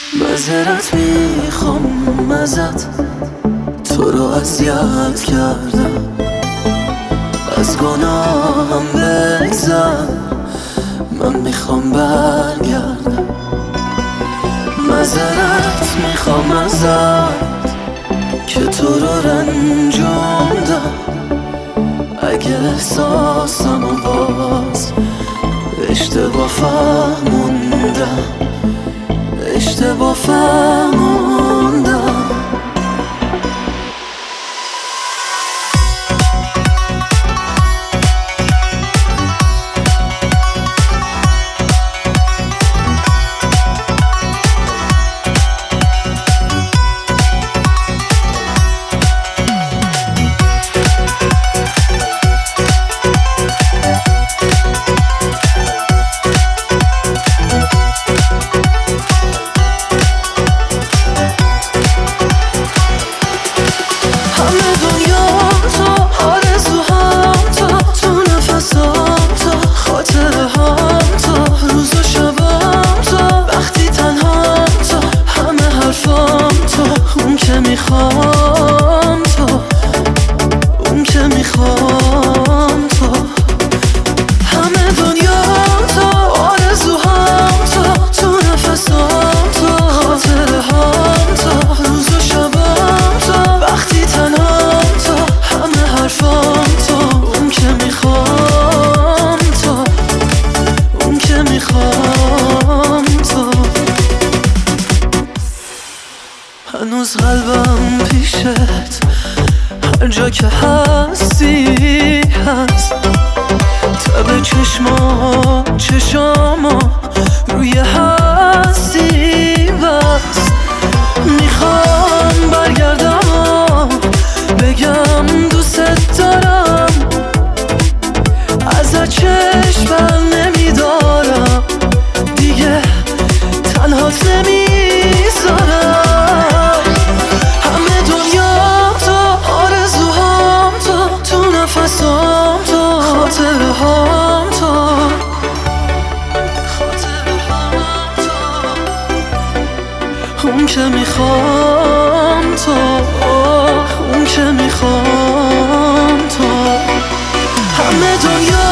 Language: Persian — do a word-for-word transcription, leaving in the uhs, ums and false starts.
معذرت میخوام ازت، تو رو اذیت کردم، از گناهم بگذر، من میخوام برگردم. معذرت میخوام ازت که تو رو رنجوندم، اگه احساسمو باز اشتباه فهموندم، اشتباه فهموندم. میخوام تو، اون که میخوام تو، همه دنیا تو، آرزوهام تو، تو نفسام تو، خاطره هام تو، روز و شبام تو، وقتی تنهام تو، همه حرفام تو، اون که میخوام تو، اون که میخوام تو. هنوز قلبم پیشت، هر جا که هستی هست، تب چشما چشاما روی هستی بس. میخوام برگردم بگم دوست دارم، ازت چشم بر نمیدارم، دیگه تنهات نمیذارم. نفسام تو، خاطره هام تو، خاطره هام تو، اون که میخوام تو، اون که میخوام تو، همه دنیا